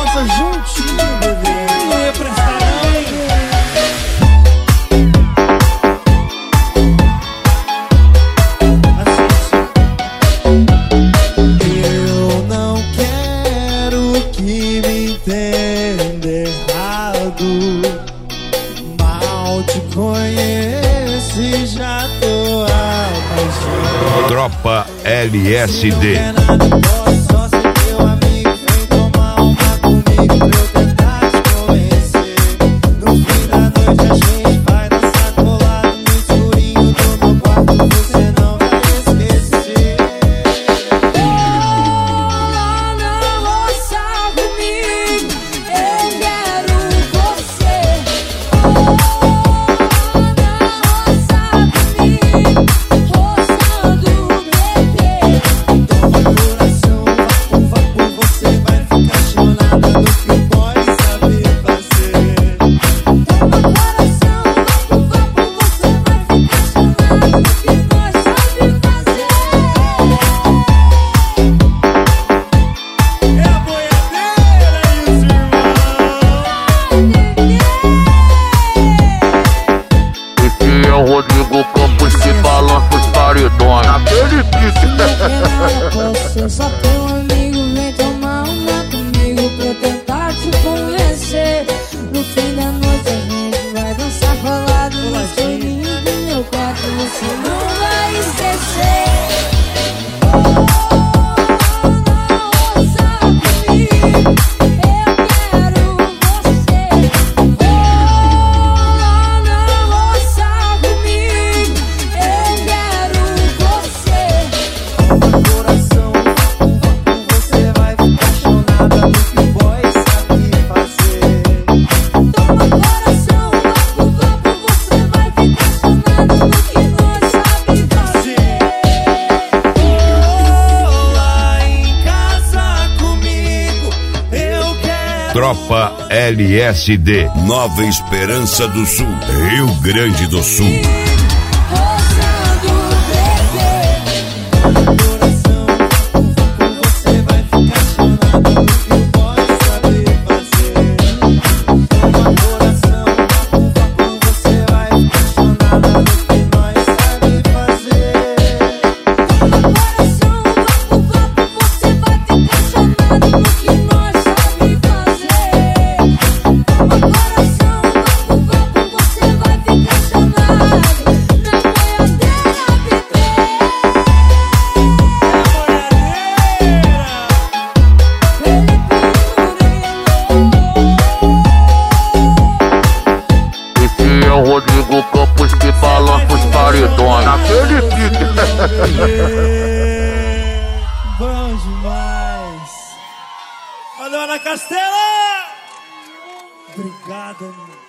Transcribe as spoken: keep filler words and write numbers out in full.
dança juntinho, bebê. Não ia prestar não, hein? Eu não quero que me entenda errado. Mal te conheço e já tô apaixonado. Tropa L S D. Só ser teu amigo, vem tomar uma comigo pra eu tentar te convencer. No fim da noite a gente vai dançar colado no escurinho do meu quarto, você não vai esquecer. Rola na roça comigo, eu quero você. Rola na roça comigo, roçando o bebê. Toma coração, vapo, vapo, você vai ficar chonada no que o boy sabe fazer. Toma coração, vapo, vapo, você vai ficar chonado no que nós sabe fazer. É a boiadeira e os irmãos. Esse é o Rodrigo Campos que balança os paredões. Aquele pique. Você só teu amigo, vem tomar uma comigo pra eu tentar te convencer. No fim da noite a gente vai dançar colado no escurinho do meu quarto, você não vai esquecer. Roça comigo, eu quero você. Rola na roça comigo, eu quero você. Toma coração, vapo, vapo, você vai ficar chonada no que o boy sabe fazer. Toma coração, vapo, vapo, você vai ficar chonado no que nós sabe fazer. Lá em casa comigo, eu quero. Tropa L S D. Nova Esperança do Sul, Rio Grande do Sul. Roçando o bebê. Coração, vapo, vapo, você vai ficar chonada no que o boy sabe fazer. Toma coração, vapo, vapo, você vai ficar chonada no que nós sabe fazer. Toma coração, vapo, vapo, você vai ficar chonado no que nós sabe fazer. Toma coração, vapo, vapo, você vai ficar chonado na boiadeira, bebê. Esse é o Rodrigo Campos que balança os paredões. Aquele pique. Bom demais. Valeu, Ana Castela! Obrigada, meu.